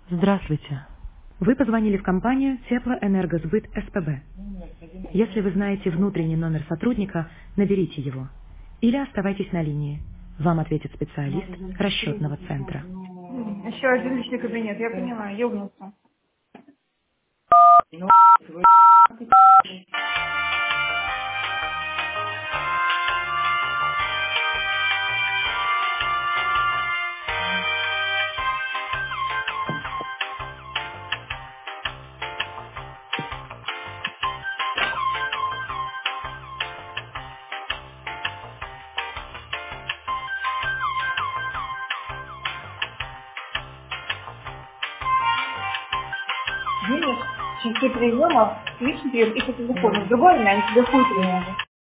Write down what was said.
Здравствуйте. Вы позвонили в компанию Теплоэнергосбыт СПБ. Если вы знаете внутренний номер сотрудника, наберите его. Или оставайтесь на линии. Вам ответит специалист расчетного центра. Еще один личный кабинет, я поняла, ёбнуться. Видишь, часы приемов, личный прием и по телефону. Другой, они тебе хуй приемы.